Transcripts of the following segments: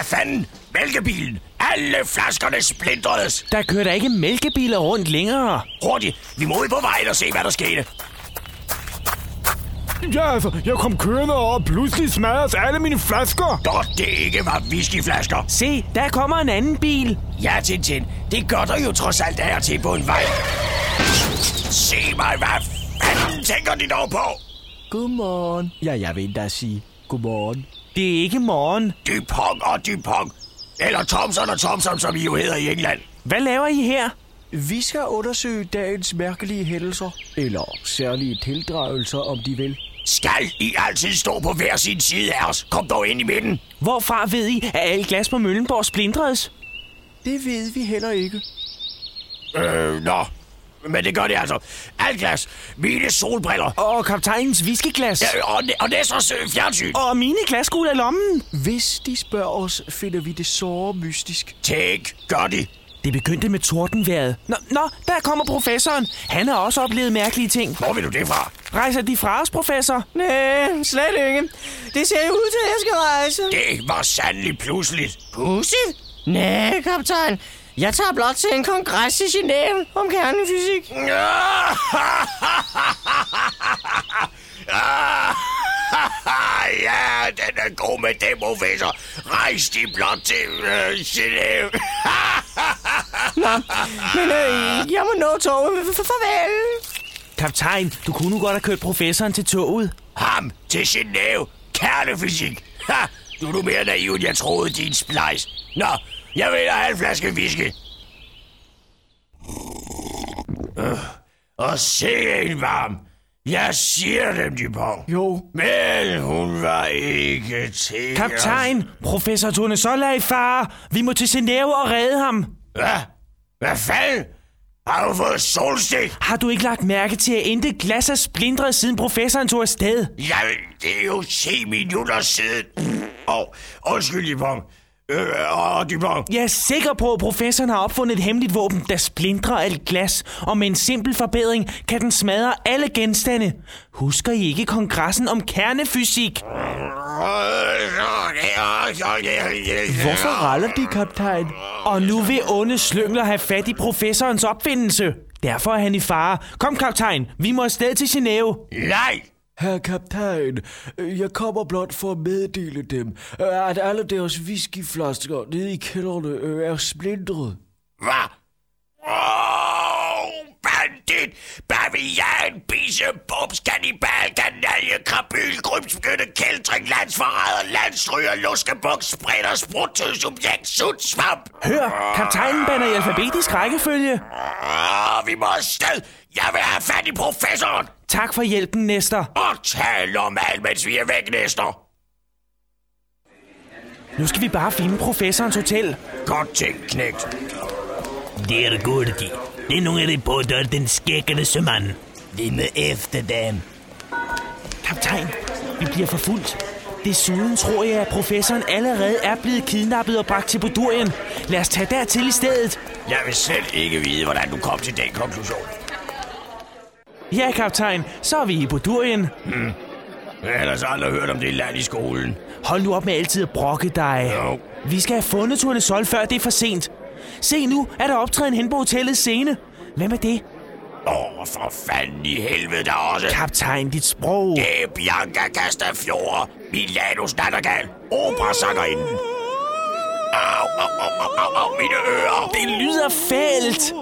Hvad fanden? Mælkebilen! Alle flaskerne splintredes! Der kører der ikke mælkebiler rundt længere. Hurtigt! Vi må ud på vejen og se, hvad der skete. Ja, altså, jeg kom kørende og pludselig smadres alle mine flasker. Godt, det ikke var whiskyflasker. Se, der kommer en anden bil. Ja, Tintin. Det gør der jo trods alt af til på en vej. Se mig, hvad fanden tænker de dog på? Godmorgen. Ja, jeg vil da sige godmorgen. Det er ikke morgen. Dupont og Dupont. Eller Thomson og Thomson, som I jo hedder i England. Hvad laver I her? Vi skal undersøge dagens mærkelige hændelser. Eller særlige tildragelser, om de vil. Skal I altid stå på hver sin side af os? Kom dog ind i midten. Hvorfra ved I, at alt glas på Møllenborg splintredes? Det ved vi heller ikke. Nå. Men det gør det altså. Alt glas. Mine solbriller. Og kaptajnens whiskyglas. Ja, og Nessers fjernsyn. Og mine glaskugler i lommen. Hvis de spørger os, finder vi det så mystisk. Tænk, gør de. Det begyndte med tordenvejret. Nå, der kommer professoren. Han har også oplevet mærkelige ting. Hvor vil du det fra? Rejser de fra os, professor? Nej, slet ikke. Det ser jo ud til, at jeg skal rejse. Det var sandelig pludseligt. Pludseligt? Nej, kaptajn. Jeg tager blot til en kongres i Genève om kernefysik. Ja, den er god med det, professor. Rejs de blot til Genève. Nå, men jeg må nå toget. Farvel. Kaptajn, du kunne nu godt have kørt professoren til toget. Ham til Genève. Kernefysik. Ha, du er mere naiv, end jeg troede, din splejs. Nå, jeg vil have en flaske whisky. Og se en varm. Jeg siger dem, Dupont. Jo. Men hun var ikke til. Kaptajn, professor Tournesol er i fare. Vi må til Genève og redde ham. Hvad fanden? Har du fået solstik? Har du ikke lagt mærke til, at intet glas er splintret, siden professoren tog afsted? Jamen, det er jo 10 minutter siden. Undskyld, Dupont. Dupont. Jeg er sikker på, at professoren har opfundet et hemmeligt våben, der splintrer alt glas, og med en simpel forbedring kan den smadre alle genstande. Husker I ikke kongressen om kernefysik? Hvorfor raller de, kaptajn? Og nu vil onde slyngler have fat i professorens opfindelse. Derfor er han i fare. Kom, kaptajn, vi må afsted til Genève. Nej! Herre kaptajn, jeg kommer blot for at meddele dem, at alle deres whiskyflasker nede i kælderne er splintret. Hvad? Bandit! Bavian, bisse, bums, kannibal, kanalje, krabyl, krybskytte, kældring, landsforræder, landstryger, luskebuk, spretter, spruttød, subjekt, sut, svamp. Hør, kaptajnen bander i alfabetisk rækkefølge. Vi må afsted. Jeg vil have fat i professoren. Tak for hjælpen, Nestor. Og tal normalt, mens vi er væk, Nestor. Nu skal vi bare finde professorens hotel. Godt tænkt, knægt. Det er godt, de. Det er nogle af de båder, den skækkede sømand. Vi må efter dem. Kaptajn, vi bliver forfulgt. Desuden tror jeg, at professoren allerede er blevet kidnappet og bragt til Bodurien. Lad os tage dertil i stedet. Jeg vil selv ikke vide, hvordan du kom til den konklusion. Ja, kaptajn, så er vi i Bodurien. Jeg har ellers aldrig hørt om det land i skolen. Hold nu op med altid at brokke dig. Jo. Vi skal have fundet Tournesol, før det er for sent. Se nu, er der optræden hen på hotellets scene. Hvem er det? For fanden i helvede der også. Kaptajn, dit sprog. Det er Bianca Castafiore, Milanos nattergal, operasangerinden. Au, mine ører. Det lyder fælt.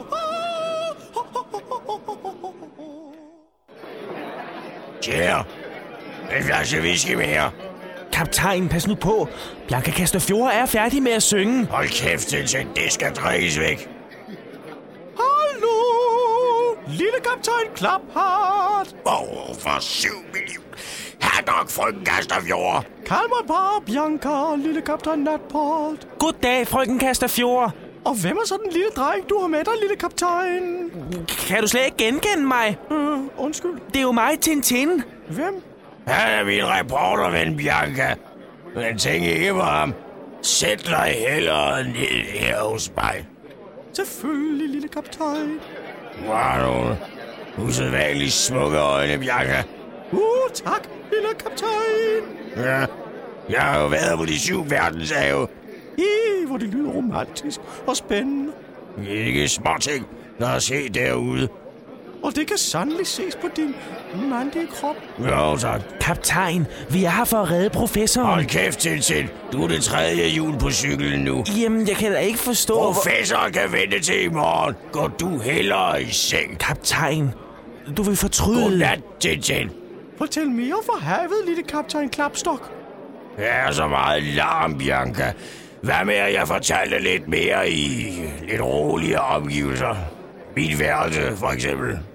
Tjære, en flaske whisky mere. Kaptajn, pas nu på. Bianca Castafiore er færdig med at synge. Hold kæft, Tintin, det skal drikkes væk. Hallo, lille kaptajn Klaphart. For 7 millioner. Her nok, frøken Castafiore. Kald mig bare Bianca, lille kaptajn Natport. Goddag, frøken Castafiore. Og hvem er så den lille dreng, du har med dig, lille kaptajn? Kan du slet ikke genkende mig? Undskyld. Det er jo mig, Tintin. Hvem? Han er min reporterven, Bianca. Men tænk ikke på ham. Sæt dig hellere ned her hos mig. Selvfølgelig, lille kaptajn. Wow, nogle usædvanligt smukke øjne, Bianca. Tak, lille kaptajn. Ja, jeg har jo været på de 7 verdenshave. Hvor det lyder romantisk og spændende. Ikke småting, der er set derude. Og det kan sandelig ses på din mandige krop. Jo, tak. Kaptajn, vi er her for at redde professoren. Hold kæft, Tintin. Du er det 3. hjul på cyklen nu. Jamen, jeg kan da ikke forstå... Professoren kan vente til i morgen. Går du hellere i seng. Kaptajn, du vil fortryde... Godnat, Tintin. Fortæl mere fra havet, lille kaptajn Klapstok. Der er så meget larm, Bianca. Hvad med, at jeg fortalte lidt mere i lidt roligere omgivelser? Mit værelse, for eksempel.